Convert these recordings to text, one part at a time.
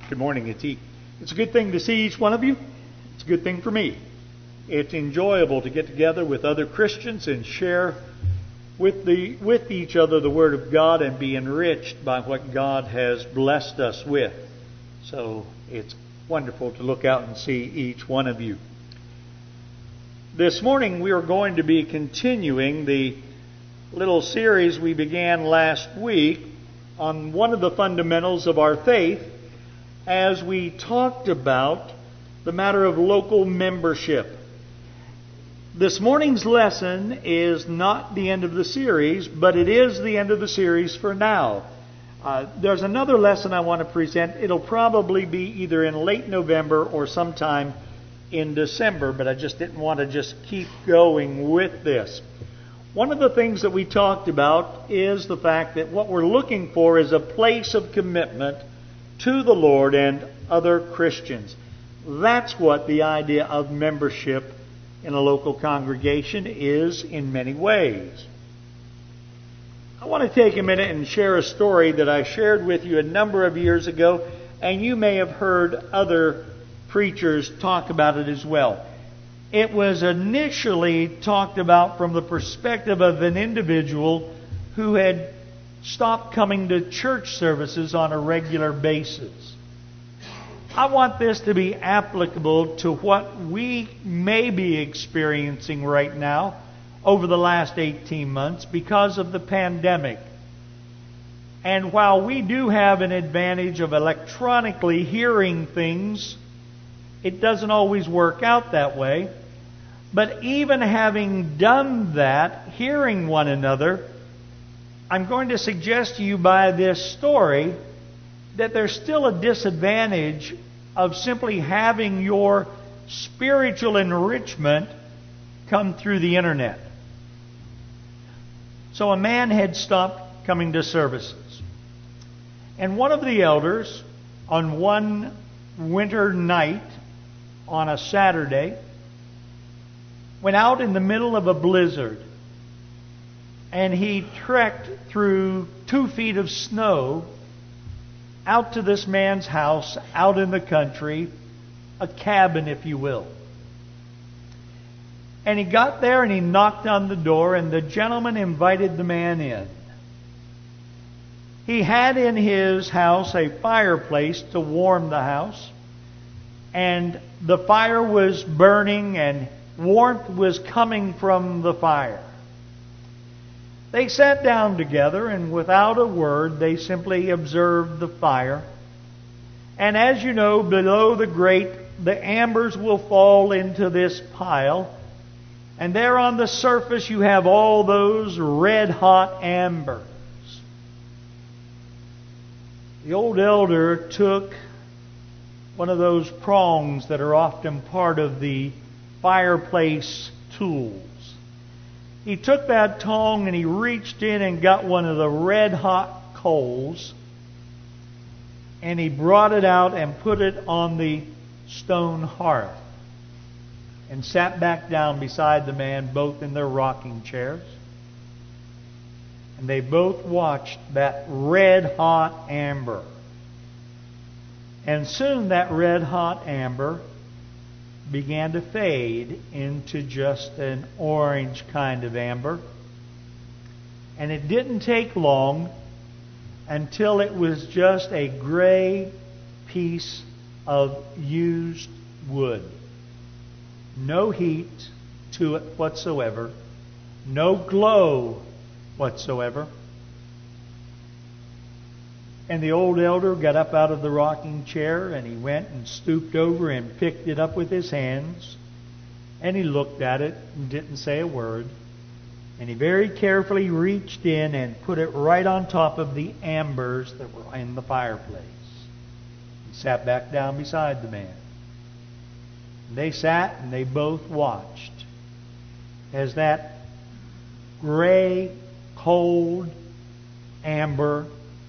Good morning. It's a good thing to see each one of you. It's a good thing for me. It's enjoyable to get together with other Christians and share with each other the Word of God and be enriched by what God has blessed us with. So it's wonderful to look out and see each one of you. This morning we are going to be continuing the little series we began last week on one of the fundamentals of our faith as we talked about the matter of local membership. This morning's lesson is not the end of the series, but it is the end of the series for now. There's another lesson I want to present. It'll probably be either in late November or sometime in December, but I just didn't want to just keep going with this. One of the things that we talked about is the fact that what we're looking for is a place of commitment to the Lord and other Christians. That's what the idea of membership in a local congregation is in many ways. I want to take a minute and share a story that I shared with you a number of years ago, and you may have heard other preachers talk about it as well. It was initially talked about from the perspective of an individual who had stopped coming to church services on a regular basis. I want this to be applicable to what we may be experiencing right now over the last 18 months because of the pandemic. And while we do have an advantage of electronically hearing things, it doesn't always work out that way. But even having done that, hearing one another, I'm going to suggest to you by this story that there's still a disadvantage of simply having your spiritual enrichment come through the internet. So a man had stopped coming to services. And one of the elders, on one winter night, on a Saturday, went out in the middle of a blizzard and he trekked through 2 feet of snow out to this man's house out in the country, a cabin, if you will. And he got there and he knocked on the door, and the gentleman invited the man in. He had in his house a fireplace to warm the house, and the fire was burning and warmth was coming from the fire. They sat down together, and without a word, they simply observed the fire. And as you know, below the grate, the embers will fall into this pile. And there on the surface, you have all those red-hot embers. The old elder took one of those prongs that are often part of the fireplace tools. He took that tong and he reached in and got one of the red-hot coals, and he brought it out and put it on the stone hearth and sat back down beside the man, both in their rocking chairs. And they both watched that red-hot amber. And soon that red-hot amber began to fade into just an orange kind of amber. And it didn't take long until it was just a gray piece of used wood. No heat to it whatsoever. No glow whatsoever. And the old elder got up out of the rocking chair and he went and stooped over and picked it up with his hands. And he looked at it and didn't say a word. And he very carefully reached in and put it right on top of the embers that were in the fireplace. He sat back down beside the man. And they sat and they both watched as that gray, cold amber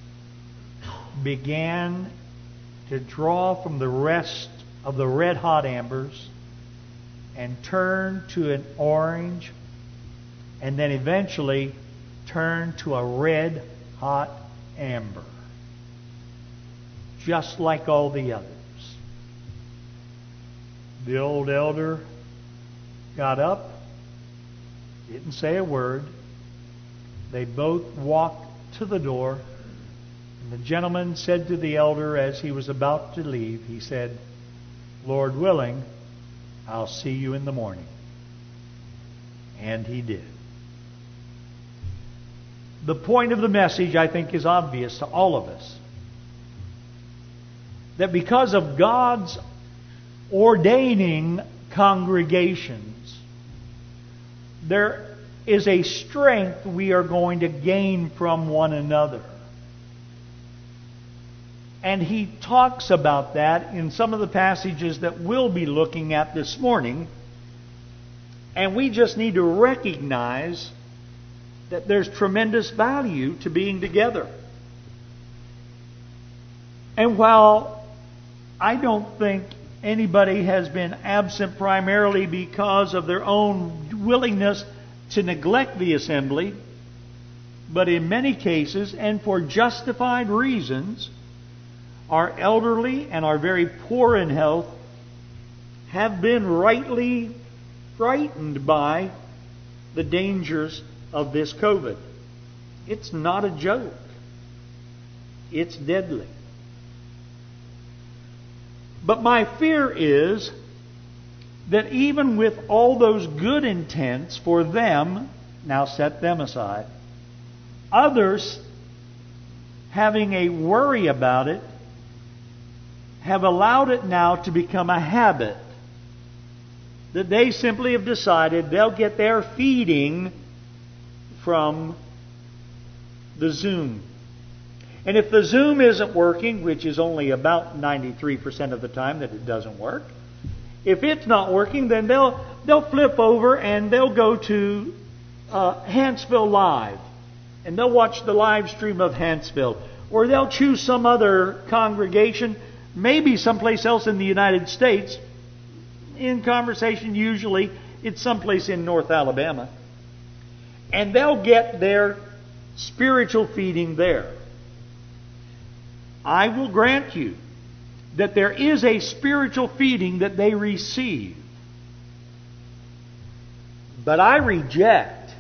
began to draw from the rest of the red-hot embers and turn to an orange, and then eventually turn to a red-hot amber. just like all the others. The old elder got up, didn't say a word. They both walked to the door. And the gentleman said to the elder as he was about to leave, he said, "Lord willing, I'll see you in the morning." And he did. The point of the message, I think, is obvious to all of us. That because of God's ordaining congregations, there is a strength we are going to gain from one another. And he talks about that in some of the passages that we'll be looking at this morning. And we just need to recognize that there's tremendous value to being together. And while I don't think anybody has been absent primarily because of their own willingness to neglect the assembly, but in many cases, and for justified reasons, our elderly and our very poor in health have been rightly frightened by the dangers of this COVID. It's not a joke. It's deadly. But my fear is that even with all those good intents for them, now set them aside, others having a worry about it have allowed it now to become a habit. That they simply have decided they'll get their feeding from the Zoom. And if the Zoom isn't working, which is only about 93% of the time that it doesn't work, if it's not working, then they'll flip over and they'll go to Hanceville Live. And they'll watch the live stream of Hanceville. Or they'll choose some other congregation, maybe someplace else in the United States. In conversation, usually it's someplace in North Alabama. And they'll get their spiritual feeding there. I will grant you that there is a spiritual feeding that they receive. But I reject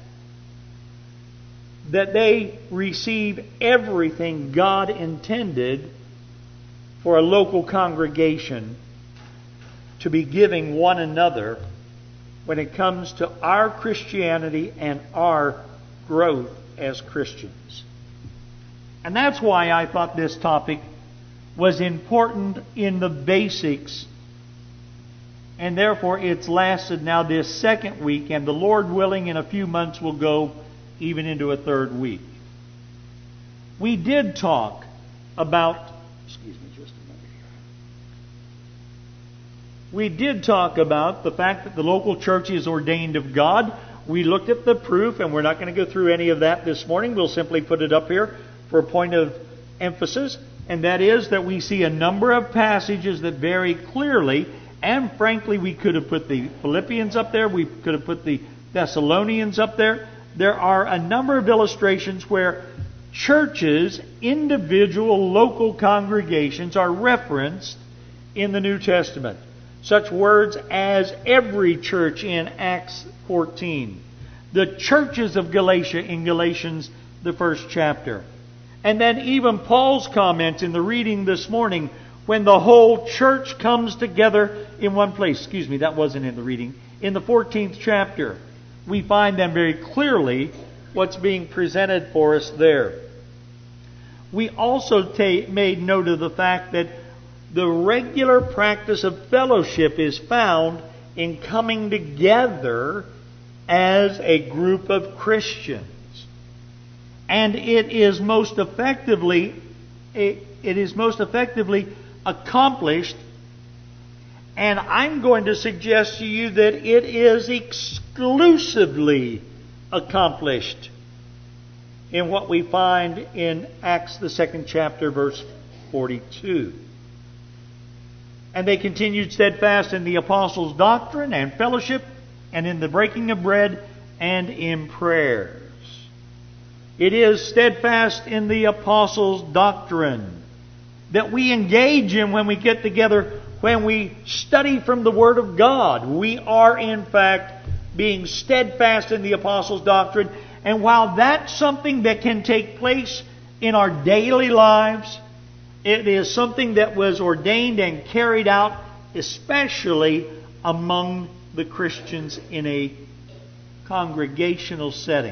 that they receive everything God intended for a local congregation to be giving one another when it comes to our Christianity and our growth as Christians. And that's why I thought this topic was important in the basics. And therefore it's lasted now this second week, and the Lord willing in a few months will go even into a third week. We did talk about, we did talk about the fact that the local church is ordained of God. We looked at the proof, and we're not going to go through any of that this morning. We'll simply put it up here for a point of emphasis, and that is that we see a number of passages that very clearly, and frankly, we could have put the Philippians up there, we could have put the Thessalonians up there. There are a number of illustrations where churches, individual local congregations, are referenced in the New Testament. Such words as every church in Acts 14. The churches of Galatia in Galatians, the first chapter. And then even Paul's comment in the reading this morning, when the whole church comes together in one place. Excuse me, that wasn't in the reading. In the 14th chapter, we find them very clearly what's being presented for us there. We also made note of the fact that the regular practice of fellowship is found in coming together as a group of Christians. And it is most effectively accomplished, and I'm going to suggest to you that it is exclusively accomplished in what we find in Acts the 2nd chapter, verse 42. And they continued steadfast in the apostles' doctrine and fellowship, and in the breaking of bread, and in prayers. It is steadfast in the apostles' doctrine. that we engage in when we get together, when we study from the Word of God. We are, in fact, being steadfast in the apostles' doctrine. And while that's something that can take place in our daily lives, it is something that was ordained and carried out especially among the Christians in a congregational setting.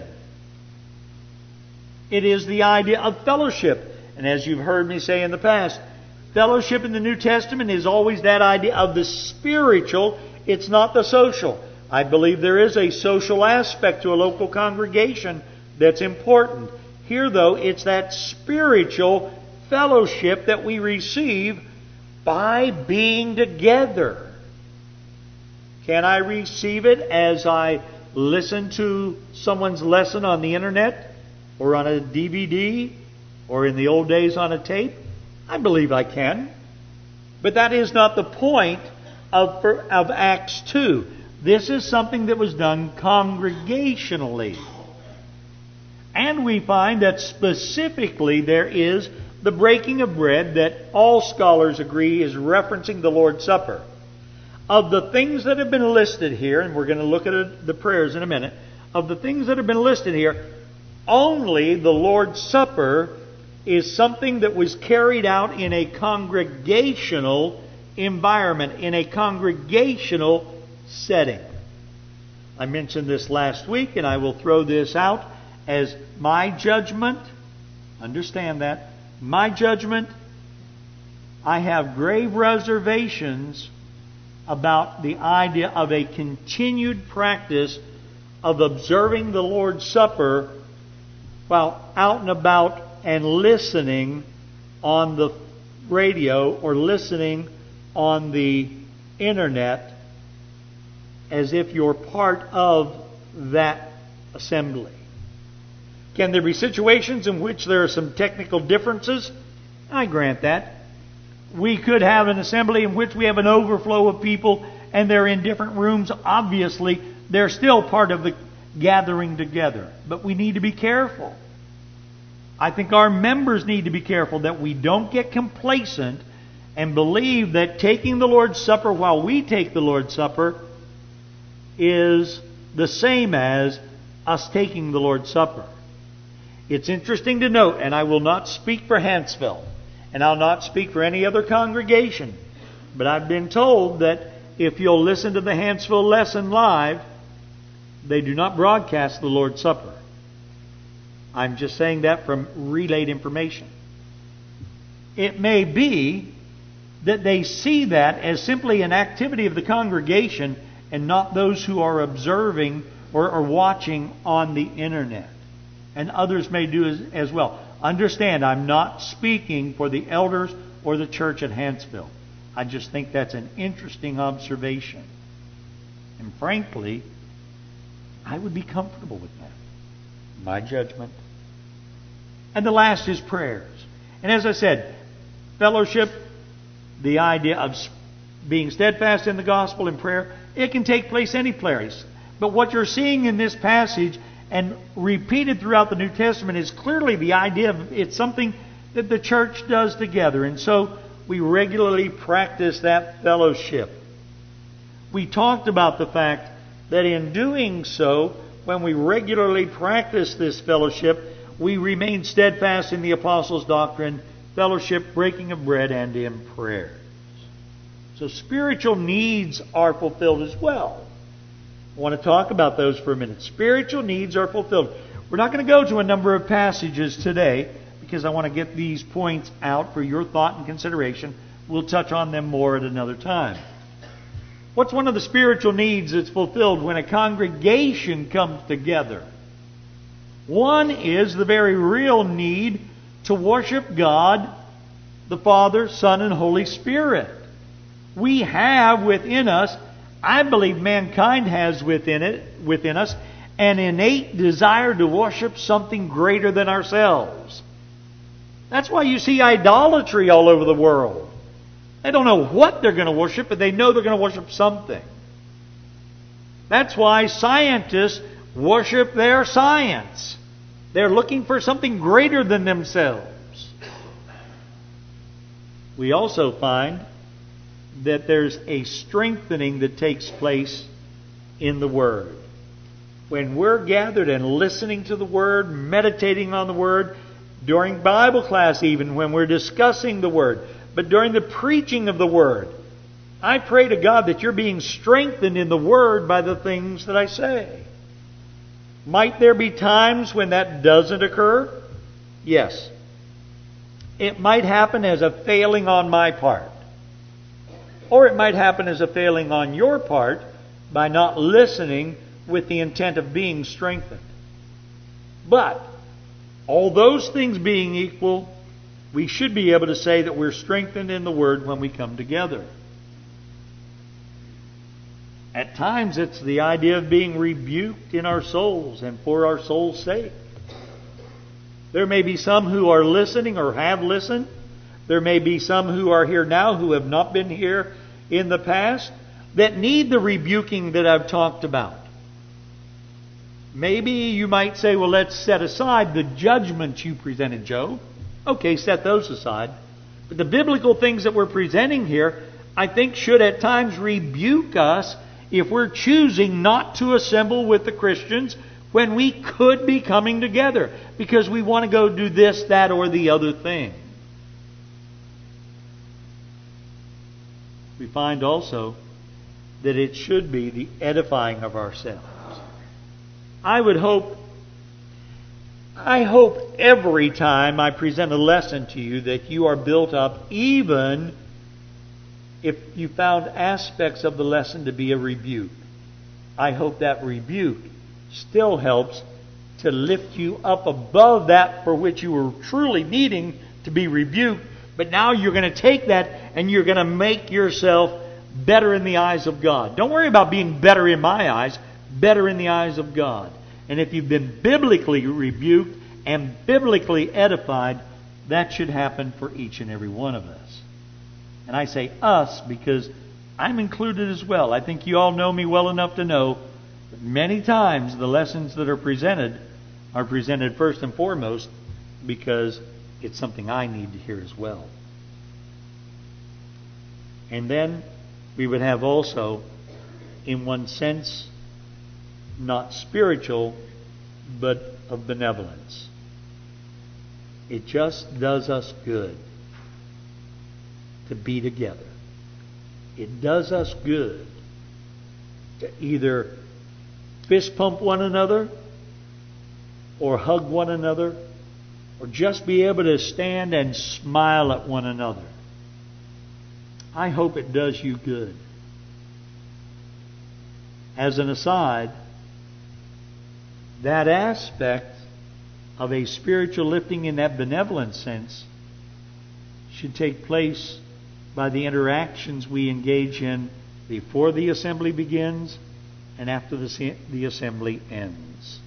It is the idea of fellowship. And as you've heard me say in the past, fellowship in the New Testament is always that idea of the spiritual. It's not the social. I believe there is a social aspect to a local congregation that's important. Here, though, it's that spiritual fellowship that we receive by being together. Can I receive it as I listen to someone's lesson on the internet or on a DVD or in the old days on a tape? I believe I can. But that is not the point of Acts 2. This is something that was done congregationally. And we find that specifically there is the breaking of bread that all scholars agree is referencing the Lord's Supper. Of the things that have been listed here, and we're going to look at the prayers in a minute, of the things that have been listed here, only the Lord's Supper is something that was carried out in a congregational environment, in a congregational setting. I mentioned this last week, and I will throw this out as my judgment. Understand that. My judgment, I have grave reservations about the idea of a continued practice of observing the Lord's Supper while out and about and listening on the radio or listening on the internet as if you're part of that assembly. Can there be situations in which there are some technical differences? I grant that. We could have an assembly in which we have an overflow of people and they're in different rooms. Obviously, they're still part of the gathering together. But we need to be careful. I think our members need to be careful that we don't get complacent and believe that taking the Lord's Supper while we take the Lord's Supper is the same as us taking the Lord's Supper. It's interesting to note, and I will not speak for Hanceville, and I'll not speak for any other congregation, but I've been told that if you'll listen to the Hanceville lesson live, they do not broadcast the Lord's Supper. I'm just saying that from relayed information. It may be that they see that as simply an activity of the congregation and not those who are observing or are watching on the internet. And others may do as well. Understand, I'm not speaking for the elders or the church at Hanceville. I just think that's an interesting observation. And frankly, I would be comfortable with that. My judgment. And the last is prayers. And as I said, fellowship, the idea of being steadfast in the gospel and prayer, it can take place any place. But what you're seeing in this passage and repeated throughout the New Testament is clearly the idea of it's something that the church does together. And so we regularly practice that fellowship. We talked about the fact that in doing so, when we regularly practice this fellowship, we remain steadfast in the apostles' doctrine, fellowship, breaking of bread, and in prayers. So spiritual needs are fulfilled as well. I want to talk about those for a minute. Spiritual needs are fulfilled. We're not going to go to a number of passages today because I want to get these points out for your thought and consideration. We'll touch on them more at another time. What's one of the spiritual needs that's fulfilled when a congregation comes together? One is the very real need to worship God, the Father, Son, and Holy Spirit. We have within us, I believe mankind has within us, an innate desire to worship something greater than ourselves. That's why you see idolatry all over the world. They don't know what they're going to worship, but they know they're going to worship something. That's why scientists worship their science. They're looking for something greater than themselves. we also find that there's a strengthening that takes place in the Word. When we're gathered and listening to the Word, meditating on the Word, during Bible class even, when we're discussing the Word, but during the preaching of the Word, I pray to God that you're being strengthened in the Word by the things that I say. Might there be times when that doesn't occur? Yes. It might happen as a failing on my part. Or it might happen as a failing on your part by not listening with the intent of being strengthened. But, all those things being equal, we should be able to say that we're strengthened in the Word when we come together. At times it's the idea of being rebuked in our souls and for our soul's sake. There may be some who are listening or have listened. There may be some who are here now who have not been here in the past that need the rebuking that I've talked about. Maybe you might say, well, let's set aside the judgments you presented, Joe. Okay, set those aside. But the biblical things that we're presenting here, I think should at times rebuke us if we're choosing not to assemble with the Christians when we could be coming together because we want to go do this, that, or the other thing. We find also that it should be the edifying of ourselves. I hope every time I present a lesson to you that you are built up, even if you found aspects of the lesson to be a rebuke. I hope that rebuke still helps to lift you up above that for which you were truly needing to be rebuked. But now you're going to take that and you're going to make yourself better in the eyes of God. Don't worry about being better in my eyes, better in the eyes of God. And if you've been biblically rebuked and biblically edified, that should happen for each and every one of us. And I say us because I'm included as well. I think you all know me well enough to know that many times the lessons that are presented first and foremost because it's something I need to hear as well. And then we would have also, in one sense, not spiritual, but of benevolence. It just does us good to be together. It does us good to either fist pump one another or hug one another or just be able to stand and smile at one another. I hope it does you good. As an aside, that aspect of a spiritual lifting in that benevolent sense should take place by the interactions we engage in before the assembly begins and after the assembly ends.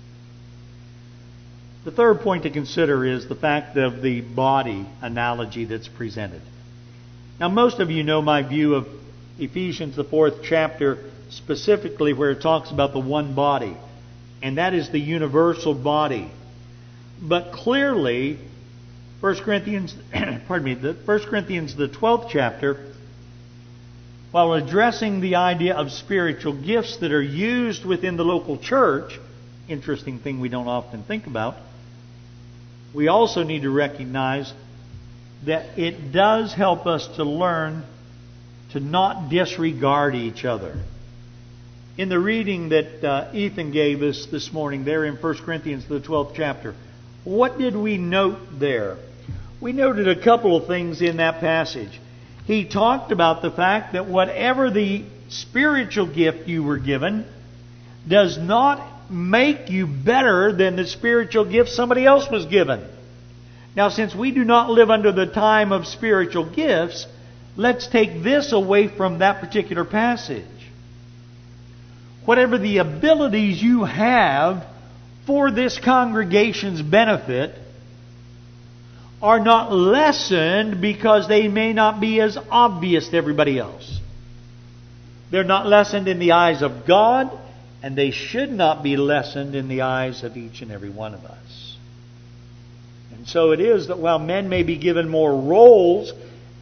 The third point to consider is the fact of the body analogy that's presented. Now, most of you know my view of Ephesians, the 4th chapter, specifically where it talks about the one body, and that is the universal body. But clearly, 1 Corinthians, the 12th chapter, while addressing the idea of spiritual gifts that are used within the local church, interesting thing we don't often think about, we also need to recognize that it does help us to learn to not disregard each other. In the reading that Ethan gave us this morning there in 1 Corinthians, the 12th chapter, what did we note there? We noted a couple of things in that passage. He talked about the fact that whatever the spiritual gift you were given does not make you better than the spiritual gift somebody else was given. Now, since we do not live under the time of spiritual gifts, let's take this away from that particular passage. Whatever the abilities you have for this congregation's benefit are not lessened because they may not be as obvious to everybody else. They're not lessened in the eyes of God, and they should not be lessened in the eyes of each and every one of us. And so it is that while men may be given more roles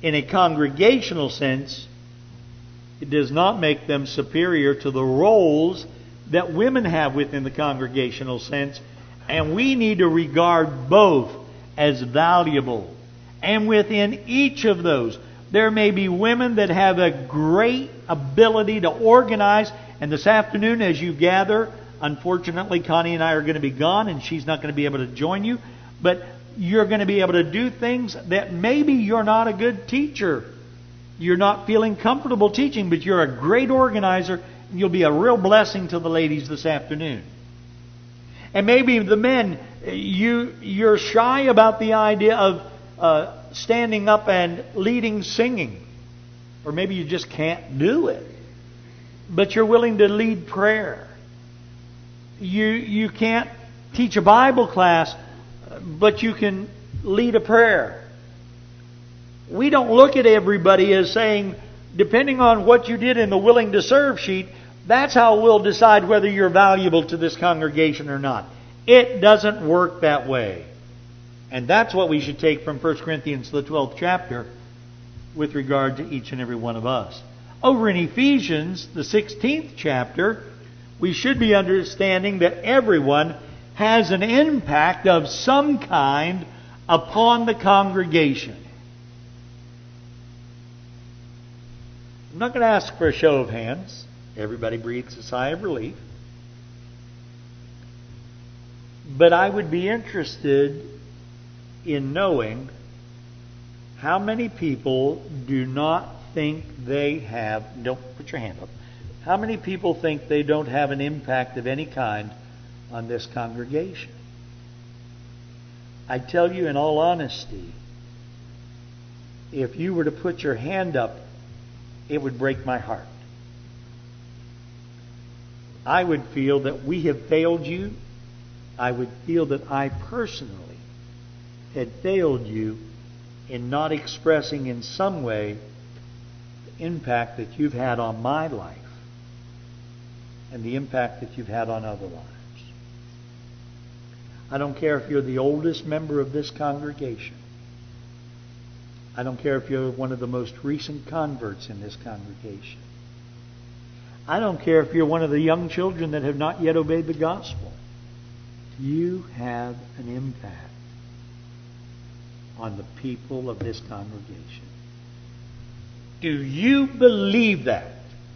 in a congregational sense, it does not make them superior to the roles that women have within the congregational sense. And we need to regard both as valuable. And within each of those, there may be women that have a great ability to organize. And this afternoon, as you gather, unfortunately, Connie and I are going to be gone, and she's not going to be able to join you. But you're going to be able to do things that maybe you're not a good teacher. You're not feeling comfortable teaching, but you're a great organizer, and you'll be a real blessing to the ladies this afternoon. And maybe the men, you're shy about the idea of standing up and leading singing. Or maybe you just can't do it. But you're willing to lead prayer. You can't teach a Bible class, but you can lead a prayer. We don't look at everybody as saying, depending on what you did in the willing to serve sheet, that's how we'll decide whether you're valuable to this congregation or not. It doesn't work that way. And that's what we should take from 1 Corinthians, the 12th chapter, with regard to each and every one of us. Over in Ephesians, the 16th chapter, we should be understanding that everyone has an impact of some kind upon the congregation. I'm not going to ask for a show of hands. Everybody breathes a sigh of relief. But I would be interested in knowing how many people do not think they have... Don't put your hand up. How many people think they don't have an impact of any kind on this congregation? I tell you in all honesty, if you were to put your hand up, it would break my heart. I would feel that we have failed you. I would feel that I personally had failed you in not expressing in some way the impact that you've had on my life and the impact that you've had on other lives. I don't care if you're the oldest member of this congregation. I don't care if you're one of the most recent converts in this congregation. I don't care if you're one of the young children that have not yet obeyed the gospel. You have an impact on the people of this congregation. Do you believe that?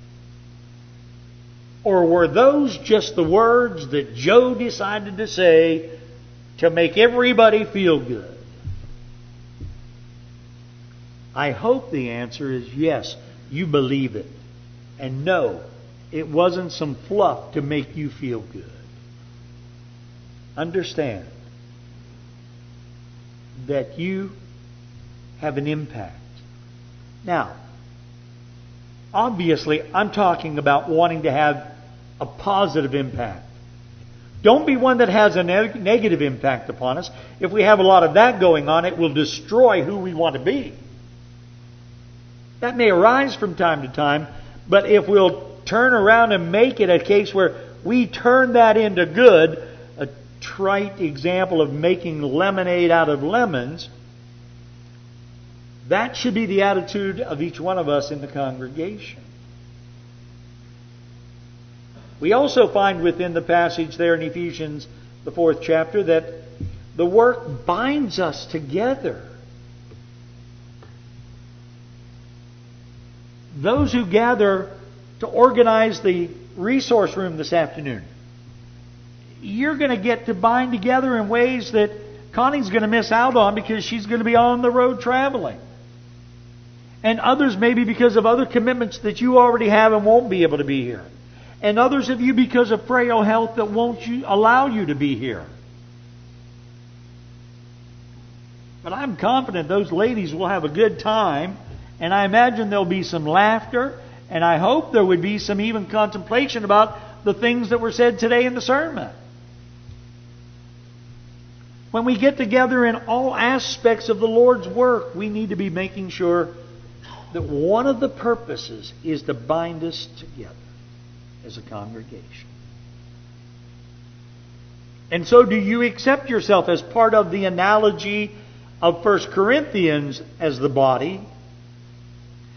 Or were those just the words that Joe decided to say to make everybody feel good? I hope the answer is yes, you believe it. And no, it wasn't some fluff to make you feel good. Understand that you have an impact. Now, obviously, I'm talking about wanting to have a positive impact. Don't be one that has a negative impact upon us. If we have a lot of that going on, it will destroy who we want to be. That may arise from time to time, but if we'll turn around and make it a case where we turn that into good, a trite example of making lemonade out of lemons, that should be the attitude of each one of us in the congregation. We also find within the passage there in Ephesians, the 4th chapter, that the work binds us together. Those who gather to organize the resource room this afternoon, you're going to get to bind together in ways that Connie's going to miss out on because she's going to be on the road traveling. And others maybe because of other commitments that you already have and won't be able to be here. And others of you because of frail health that won't allow you to be here. But I'm confident those ladies will have a good time. And I imagine there'll be some laughter. And I hope there would be some even contemplation about the things that were said today in the sermon. When we get together in all aspects of the Lord's work, we need to be making sure that one of the purposes is to bind us together as a congregation. And so do you accept yourself as part of the analogy of 1 Corinthians as the body?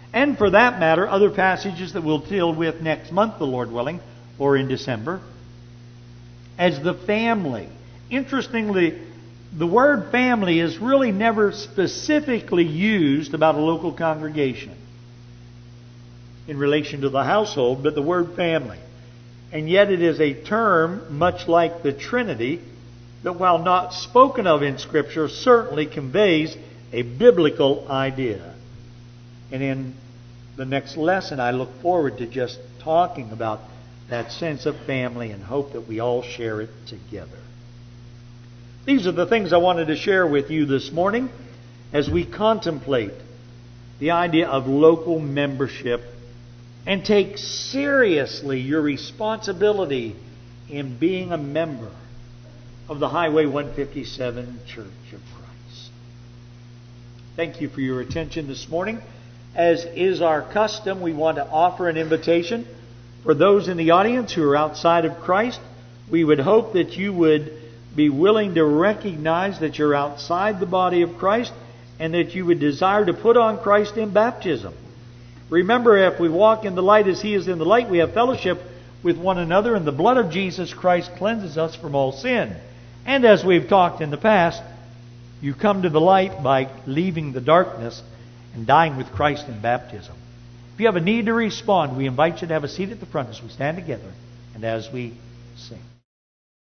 And for that matter, other passages that we'll deal with next month, the Lord willing, or in December, as the family. Interestingly, the word family is really never specifically used about a local congregation in relation to the household, but the word family. And yet it is a term, much like the Trinity, that while not spoken of in Scripture, certainly conveys a biblical idea. And in the next lesson, I look forward to just talking about that sense of family and hope that we all share it together. These are the things I wanted to share with you this morning as we contemplate the idea of local membership and take seriously your responsibility in being a member of the Highway 157 Church of Christ. Thank you for your attention this morning. As is our custom, we want to offer an invitation for those in the audience who are outside of Christ. We would hope that you would be willing to recognize that you're outside the body of Christ and that you would desire to put on Christ in baptism. Remember, if we walk in the light as He is in the light, we have fellowship with one another, and the blood of Jesus Christ cleanses us from all sin. And as we've talked in the past, you come to the light by leaving the darkness and dying with Christ in baptism. If you have a need to respond, we invite you to have a seat at the front as we stand together and as we sing.